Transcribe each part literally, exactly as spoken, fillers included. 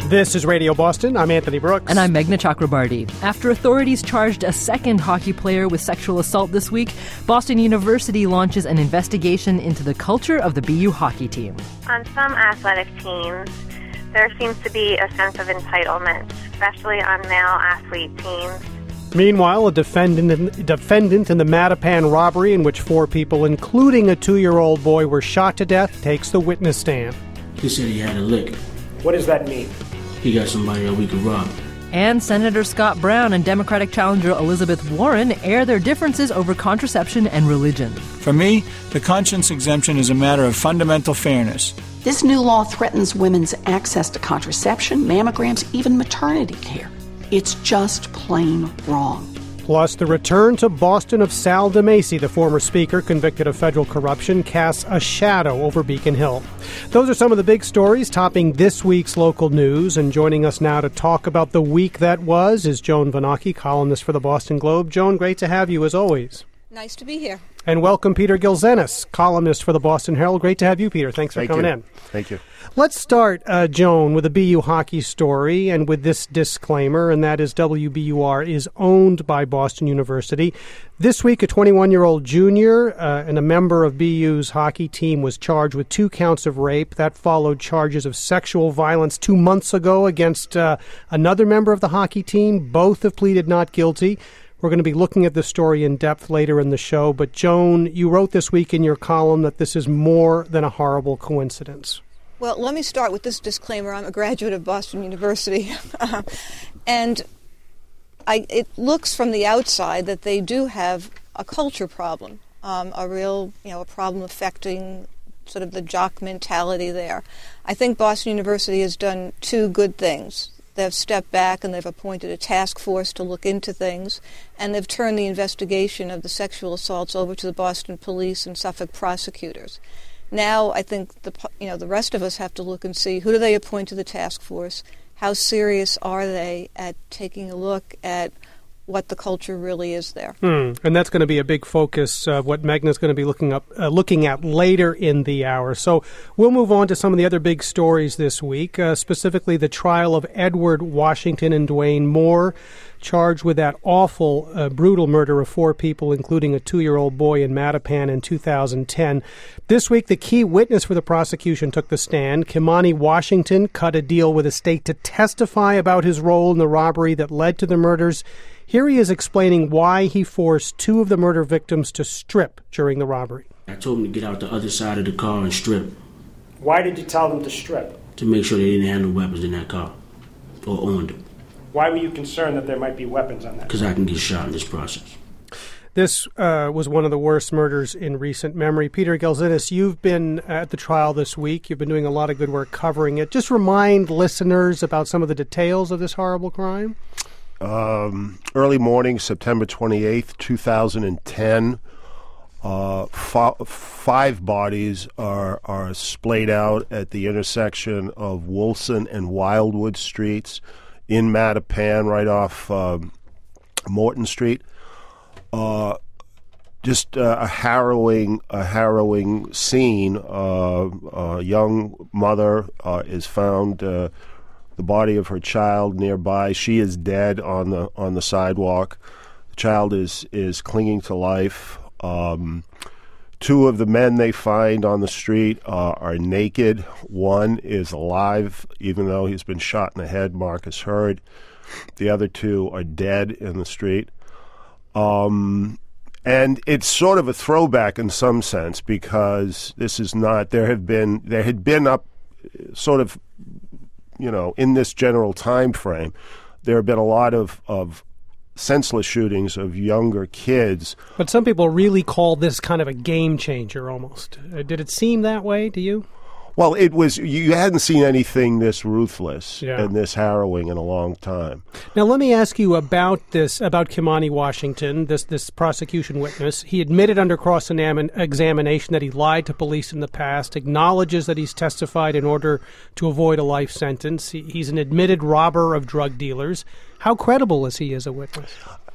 This is Radio Boston. I'm Anthony Brooks. And I'm Meghna Chakrabarty. After authorities charged a second hockey player with sexual assault this week, Boston University launches an investigation into the culture of the B U hockey team. On some athletic teams, there seems to be a sense of entitlement, especially on male athlete teams. Meanwhile, a defendant in, defendant in the Mattapan robbery in which four people, including a two-year-old boy, were shot to death, takes the witness stand. He said he had a lick. What does that mean? He got somebody that we could rob. And Senator Scott Brown and Democratic challenger Elizabeth Warren air their differences over contraception and religion. For me, the conscience exemption is a matter of fundamental fairness. This new law threatens women's access to contraception, mammograms, even maternity care. It's just plain wrong. Plus, the return to Boston of Sal DeMacy, the former speaker convicted of federal corruption, casts a shadow over Beacon Hill. Those are some of the big stories topping this week's local news. And joining us now to talk about the week that was is Joan Vanocchi, columnist for the Boston Globe. Joan, great to have you as always. Nice to be here. And welcome Peter Gilzenis, columnist for the Boston Herald. Great to have you, Peter. Thanks for Thank coming you. in. Thank you. Let's start, uh, Joan, with a B U hockey story and with this disclaimer, and that is W B U R is owned by Boston University. This week, a twenty-one-year-old junior uh, and a member of B U's hockey team was charged with two counts of rape. That followed charges of sexual violence two months ago against uh, another member of the hockey team. Both have pleaded not guilty. We're going to be looking at this story in depth later in the show. But, Joan, you wrote this week in your column that this is more than a horrible coincidence. Well, let me start with this disclaimer. I'm a graduate of Boston University. and I, it looks from the outside that they do have a culture problem, um, a real, you know, a problem affecting sort of the jock mentality there. I think Boston University has done two good things. They've stepped back and they've appointed a task force to look into things, and they've turned the investigation of the sexual assaults over to the Boston police and Suffolk prosecutors. Now I think the you know the rest of us have to look and see, who do they appoint to the task force? How serious are they at taking a look at what the culture really is there? Hmm. And that's going to be a big focus of what Meghna's going to be looking up, uh, looking at later in the hour. So we'll move on to some of the other big stories this week, uh, specifically the trial of Edward Washington and Dwayne Moore, charged with that awful, uh, brutal murder of four people, including a two-year-old boy in Mattapan in two thousand ten. This week, the key witness for the prosecution took the stand. Kimani Washington cut a deal with a state to testify about his role in the robbery that led to the murders. Here he is explaining why he forced two of the murder victims to strip during the robbery. I told them to get out the other side of the car and strip. Why did you tell them to strip? To make sure they didn't have no weapons in that car or on them. Why were you concerned that there might be weapons on that? Because I can get shot in this process. This uh, was one of the worst murders in recent memory. Peter Gilzenis, you've been at the trial this week. You've been doing a lot of good work covering it. Just remind listeners about some of the details of this horrible crime. Um, early morning, September twenty-eighth, two thousand ten, uh, f- five bodies are, are splayed out at the intersection of Wilson and Wildwood Streets in Mattapan, right off uh, Morton Street. Uh, just uh, a harrowing, a harrowing scene. Uh, a young mother uh, is found. Uh, The body of her child nearby. She is dead on the on the sidewalk. The child is is clinging to life. Um, two of the men they find on the street uh, are naked. One is alive, even though he's been shot in the head, Marcus Hurd. The other two are dead in the street. Um, and it's sort of a throwback in some sense, because this is not. There have been there had been up sort of. You know, in this general time frame, there have been a lot of, of senseless shootings of younger kids. But some people really call this kind of a game changer almost. Uh, did it seem that way to you? Well, it was. You hadn't seen anything this ruthless yeah. and this harrowing in a long time. Now, let me ask you about this, about Kimani Washington, this this prosecution witness. He admitted under cross-examination that he lied to police in the past, acknowledges that he's testified in order to avoid a life sentence. He, he's an admitted robber of drug dealers. How credible is he as a witness? Uh,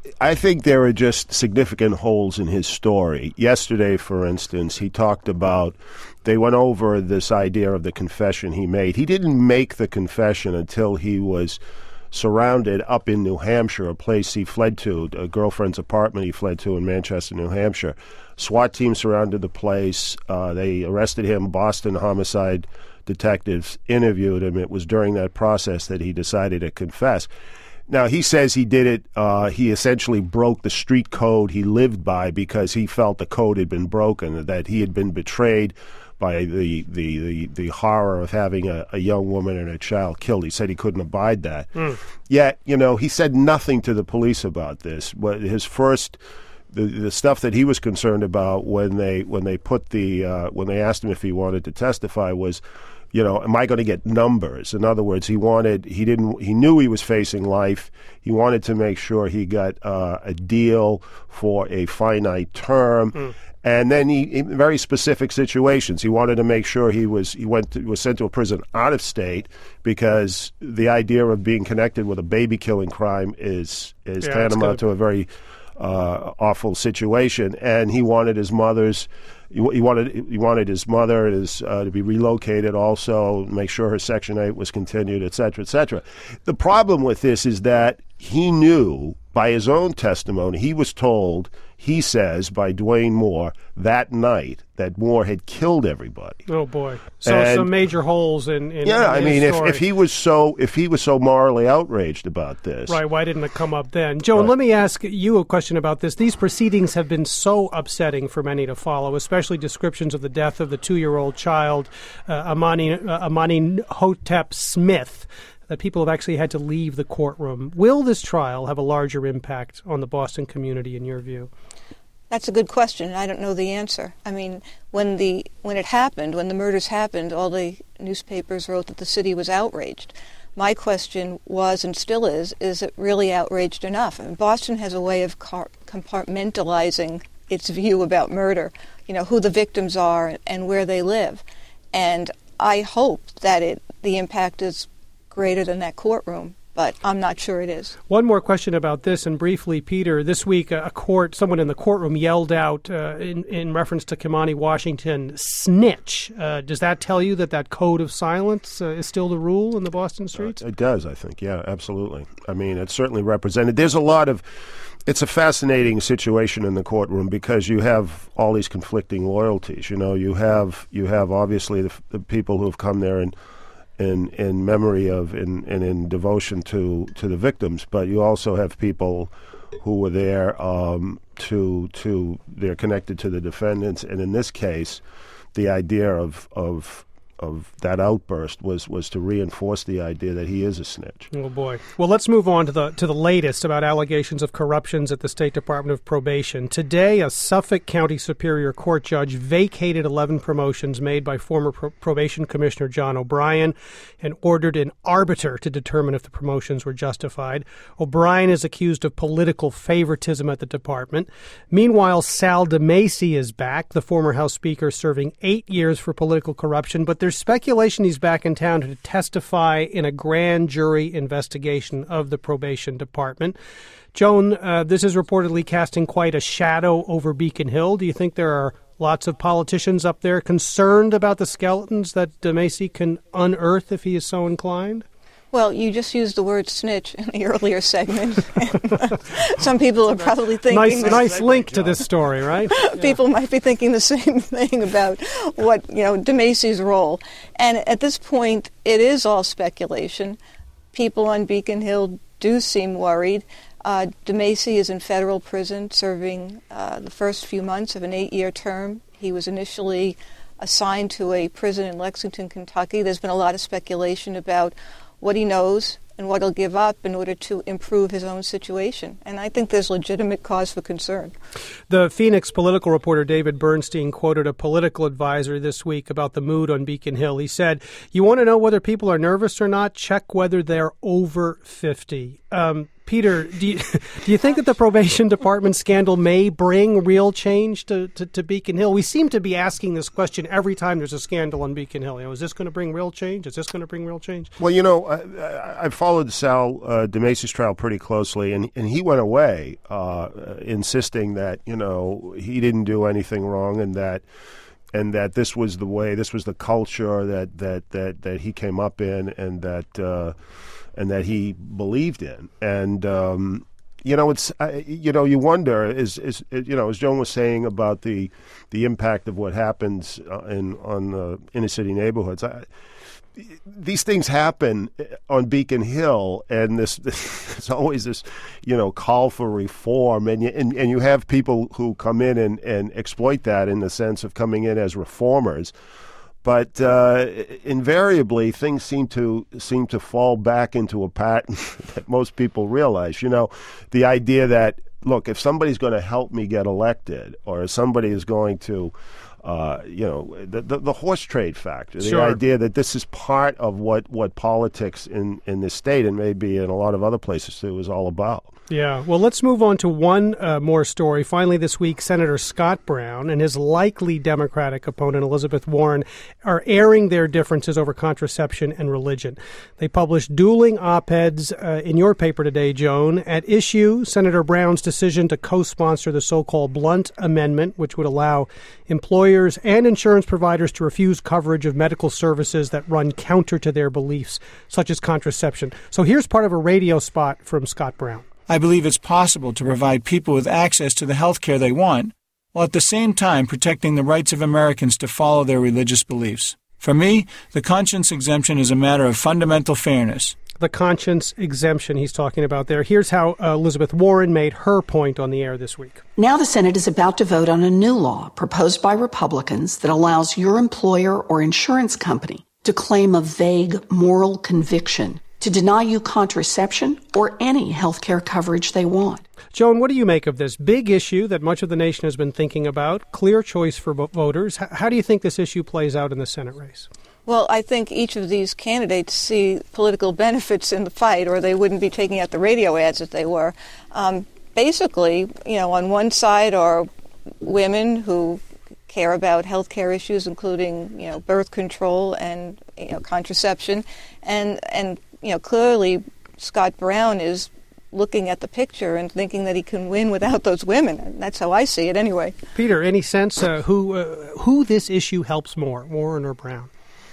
I think there are just significant holes in his story. Yesterday, for instance, he talked about, they went over this idea of the confession he made. He didn't make the confession until he was surrounded up in New Hampshire, a place he fled to, a girlfriend's apartment he fled to in Manchester, New Hampshire. SWAT team surrounded the place. Uh, they arrested him. Boston homicide detectives interviewed him. It was during that process that he decided to confess. Now, he says he did it, uh, he essentially broke the street code he lived by because he felt the code had been broken, that he had been betrayed by the the, the, the horror of having a, a young woman and a child killed. He said he couldn't abide that. Mm. Yet, you know, he said nothing to the police about this. His first... The, the stuff that he was concerned about when they when they put the uh, when they asked him if he wanted to testify was, you know, am I going to get numbers? In other words, he wanted he didn't he knew he was facing life. He wanted to make sure he got uh, a deal for a finite term. Mm. And then he, in very specific situations, he wanted to make sure he was he went to, was sent to a prison out of state because the idea of being connected with a baby killing crime is is yeah, tantamount to a very Uh, awful situation, and he wanted his mother's. He, he wanted he wanted his mother his, uh, to be relocated. Also, make sure her Section eight was continued, et cetera, et cetera. The problem with this is that he knew by his own testimony. He was told, he says, by Dwayne Moore that night that Moore had killed everybody. Oh boy! So and, some major holes in. in yeah, in I mean, his if, story. if he was so if he was so morally outraged about this, right? Why didn't it come up then, Joan? Right. Let me ask you a question about this. These proceedings have been so upsetting for many to follow, especially descriptions of the death of the two-year-old child, uh, Amani uh, Amani Hotep Smith, that people have actually had to leave the courtroom. Will this trial have a larger impact on the Boston community, in your view? That's a good question, and I don't know the answer. I mean, when the when it happened, when the murders happened, all the newspapers wrote that the city was outraged. My question was, and still is, is it really outraged enough? I mean, Boston has a way of car- compartmentalizing its view about murder, you know, who the victims are and where they live. And I hope that it the impact is greater than that courtroom, but I'm not sure it is. One more question about this, and briefly, Peter. This week, a court, someone in the courtroom yelled out uh, in, in reference to Kamani Washington, snitch. Uh, does that tell you that that code of silence uh, is still the rule in the Boston streets? Uh, it does, I think. Yeah, absolutely. I mean, it's certainly represented. There's a lot of... It's a fascinating situation in the courtroom because you have all these conflicting loyalties. You know, you have you have obviously the, the people who have come there and in in memory of and in, in, in devotion to, to the victims, but you also have people who were there um, to to they're connected to the defendants, and in this case, the idea of of of that outburst was, was to reinforce the idea that he is a snitch. Oh boy! Well, let's move on to the to the latest about allegations of corruptions at the State Department of Probation. Today, a Suffolk County Superior Court judge vacated eleven promotions made by former Pro- Probation Commissioner John O'Brien and ordered an arbiter to determine if the promotions were justified. O'Brien is accused of political favoritism at the department. Meanwhile, Sal DeMacy is back, the former House Speaker serving eight years for political corruption, but there's speculation he's back in town to testify in a grand jury investigation of the probation department. Joan, uh, this is reportedly casting quite a shadow over Beacon Hill. Do you think there are lots of politicians up there concerned about the skeletons that DeMacy can unearth if he is so inclined? Well, you just used the word snitch in the earlier segment. Some people are probably thinking... Nice, nice link to this story, right? People might be thinking the same thing about what, you know, DeMacy's role. And at this point, it is all speculation. People on Beacon Hill do seem worried. Uh, DeMacy is in federal prison serving uh, the first few months of an eight-year term. He was initially assigned to a prison in Lexington, Kentucky. There's been a lot of speculation about what he knows and what he'll give up in order to improve his own situation. And I think there's legitimate cause for concern. The Phoenix political reporter David Bernstein quoted a political advisor this week about the mood on Beacon Hill. He said, "You want to know whether people are nervous or not? Check whether they're over fifty." Um, Peter, do you, do you think that the probation department scandal may bring real change to, to, to Beacon Hill? We seem to be asking this question every time there's a scandal on Beacon Hill. You know, is this going to bring real change? Is this going to bring real change? Well, you know, I, I followed Sal uh, DeMacy's trial pretty closely, and, and he went away uh, insisting that, you know, he didn't do anything wrong and that and that this was the way, this was the culture that, that, that, that he came up in and that uh, and that he believed in. And, um, you know, it's, uh, you know, you wonder, is, is, you know, as Joan was saying about the the impact of what happens uh, in on uh, inner city neighborhoods. I, these things happen on Beacon Hill, and this, this there's always this, you know, call for reform, and you, and, and you have people who come in and, and exploit that in the sense of coming in as reformers. But uh, invariably, things seem to seem to fall back into a pattern that most people realize. You know, the idea that, look, if somebody's going to help me get elected, or if somebody is going to, uh, you know, the, the, the horse trade factor, the sure. idea that this is part of what, what politics in, in this state, and maybe in a lot of other places too, is all about. Yeah. Well, let's move on to one uh, more story. Finally, this week, Senator Scott Brown and his likely Democratic opponent, Elizabeth Warren, are airing their differences over contraception and religion. They published dueling op-eds uh, in your paper today, Joan. At issue, Senator Brown's decision to co-sponsor the so-called Blunt Amendment, which would allow employers and insurance providers to refuse coverage of medical services that run counter to their beliefs, such as contraception. So here's part of a radio spot from Scott Brown. I believe it's possible to provide people with access to the health care they want, while at the same time protecting the rights of Americans to follow their religious beliefs. For me, the conscience exemption is a matter of fundamental fairness. The conscience exemption he's talking about there. Here's how uh, Elizabeth Warren made her point on the air this week. Now the Senate is about to vote on a new law proposed by Republicans that allows your employer or insurance company to claim a vague moral conviction to deny you contraception or any health care coverage they want. Joan, what do you make of this big issue that much of the nation has been thinking about? Clear choice for voters. How do you think this issue plays out in the Senate race? Well, I think each of these candidates see political benefits in the fight, or they wouldn't be taking out the radio ads if they were. Um, basically, you know, on one side are women who care about health care issues, including, you know, birth control and, you know, contraception, and and you know, clearly Scott Brown is looking at the picture and thinking that he can win without those women. And that's how I see it anyway. Peter, any sense uh, who uh, who this issue helps more, Warren or Brown?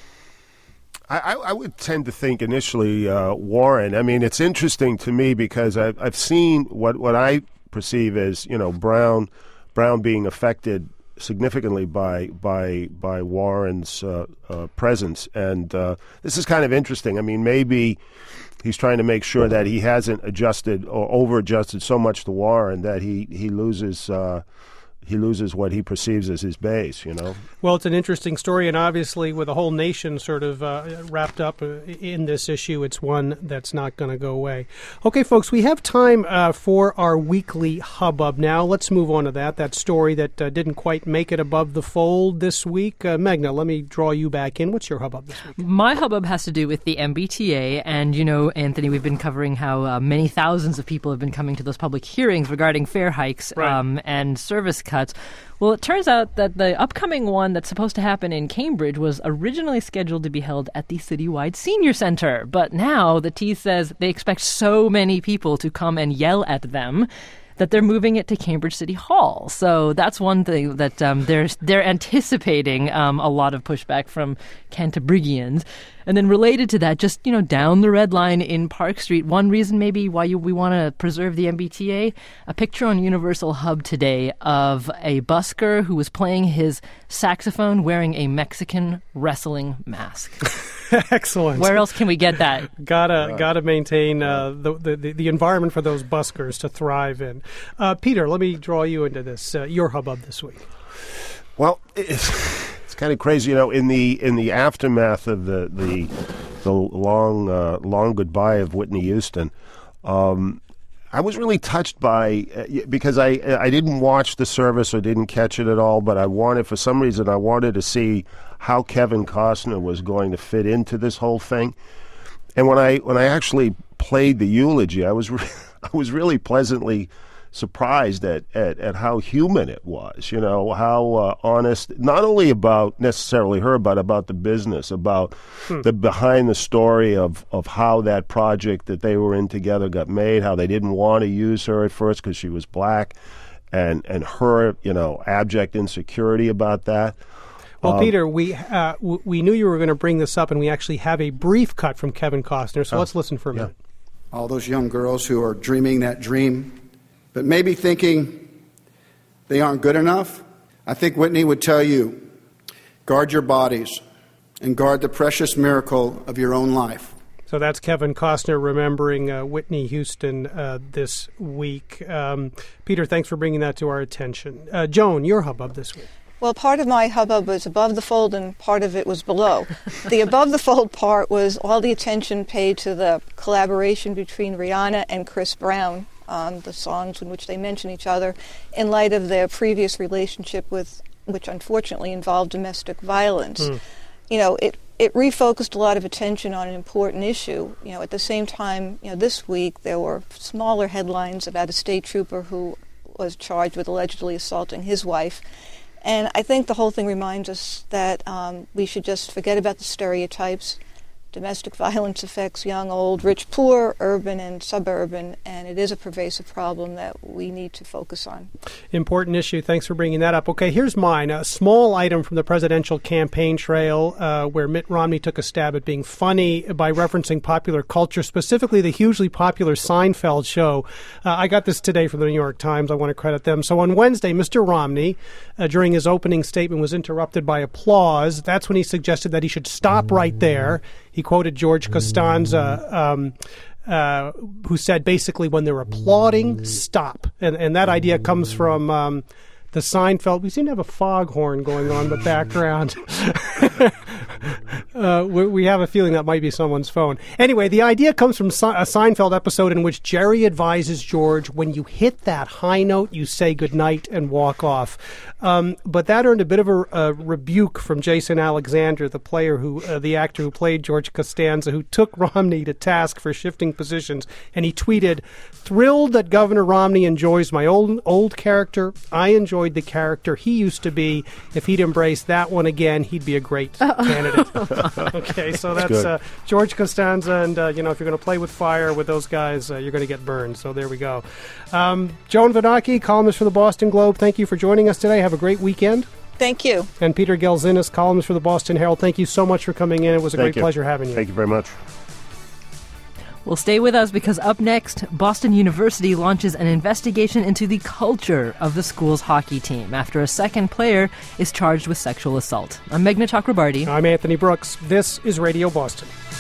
I, I would tend to think initially uh, Warren. I mean, it's interesting to me because I've, I've seen what, what I perceive as, you know, Brown Brown being affected significantly by by by Warren's uh, uh, presence, and uh, this is kind of interesting. I mean, maybe he's trying to make sure that he hasn't adjusted or over-adjusted so much to Warren that he he loses uh, he loses what he perceives as his base, you know? Well, it's an interesting story, and obviously with the whole nation sort of uh, wrapped up in this issue, it's one that's not going to go away. Okay, folks, we have time uh, for our weekly hubbub now. Let's move on to that, that story that uh, didn't quite make it above the fold this week. Uh, Meghna, let me draw you back in. What's your hubbub this week? My hubbub has to do with the M B T A, and, you know, Anthony, we've been covering how uh, many thousands of people have been coming to those public hearings regarding fare hikes right. um, and service cuts. Well, it turns out that the upcoming one that's supposed to happen in Cambridge was originally scheduled to be held at the Citywide Senior Center. But now the T says they expect so many people to come and yell at them that they're moving it to Cambridge City Hall. So that's one thing that um, they're they're anticipating um, a lot of pushback from Cantabrigians. And then related to that, just, you know, down the red line in Park Street, one reason maybe why you, we want to preserve the M B T A, a picture on Universal Hub today of a busker who was playing his saxophone wearing a Mexican wrestling mask. Excellent. Where else can we get that? gotta right. gotta maintain uh, the, the the environment for those buskers to thrive in. Uh, Peter, let me draw you into this. Uh, your hubbub this week. Well, it's, it's kind of crazy, you know. In the in the aftermath of the the the long uh, long goodbye of Whitney Houston, um, I was really touched by uh, because I I didn't watch the service or didn't catch it at all, but I wanted for some reason I wanted to see how Kevin Costner was going to fit into this whole thing. And when I when I actually played the eulogy, I was re- I was really pleasantly surprised at, at, at how human it was, you know, how uh, honest, not only about necessarily her, but about the business, about hmm. the behind the story of, of how that project that they were in together got made, how they didn't want to use her at first because she was black, and, and her, you know, abject insecurity about that. Well, um, Peter, we uh, w- we knew you were going to bring this up, and we actually have a brief cut from Kevin Costner, so uh, let's listen for a minute. Yeah. All those young girls who are dreaming that dream, but maybe thinking they aren't good enough, I think Whitney would tell you, guard your bodies and guard the precious miracle of your own life. So that's Kevin Costner remembering uh, Whitney Houston uh, this week. Um, Peter, thanks for bringing that to our attention. Uh, Joan, your hubbub this week. Well, part of my hubbub was above the fold and part of it was below. The above the fold part was all the attention paid to the collaboration between Rihanna and Chris Brown on the songs in which they mention each other in light of their previous relationship with, which unfortunately involved domestic violence. Mm. You know, it, it refocused a lot of attention on an important issue. You know, at the same time, you know, this week there were smaller headlines about a state trooper who was charged with allegedly assaulting his wife. And I think the whole thing reminds us that um, we should just forget about the stereotypes. Domestic violence affects young, old, rich, poor, urban, and suburban, and it is a pervasive problem that we need to focus on. Important issue. Thanks for bringing that up. Okay, here's mine. A small item from the presidential campaign trail uh, where Mitt Romney took a stab at being funny by referencing popular culture, specifically the hugely popular Seinfeld show. Uh, I got this today from the New York Times. I want to credit them. So on Wednesday, Mister Romney, uh, during his opening statement, was interrupted by applause. That's when he suggested that he should stop right there. He quoted George Costanza, um, uh, who said basically, when they're applauding, stop. And and that idea comes from um, the Seinfeld. We seem to have a foghorn going on in the background. uh, we, we have a feeling that might be someone's phone. Anyway, the idea comes from a Seinfeld episode in which Jerry advises George, when you hit that high note, you say goodnight and walk off. Um, but that earned a bit of a, a rebuke from Jason Alexander, the player who, uh, the actor who played George Costanza, who took Romney to task for shifting positions. And he tweeted, "Thrilled that Governor Romney enjoys my old old character. I enjoyed the character he used to be. If he'd embrace that one again, he'd be a great candidate." Okay, so that's uh, George Costanza, and uh, you know, if you're going to play with fire with those guys, uh, you're going to get burned. So there we go. Um, Joan Vanocchi, columnist for the Boston Globe, thank you for joining us today. Have a great weekend. Thank you. And Peter Gelzinis, columnist for the Boston Herald, thank you so much for coming in. It was a thank great you. pleasure having you. Thank you very much. Well, stay with us, because up next, Boston University launches an investigation into the culture of the school's hockey team after a second player is charged with sexual assault. I'm Meghna Chakrabarti. I'm Anthony Brooks. This is Radio Boston.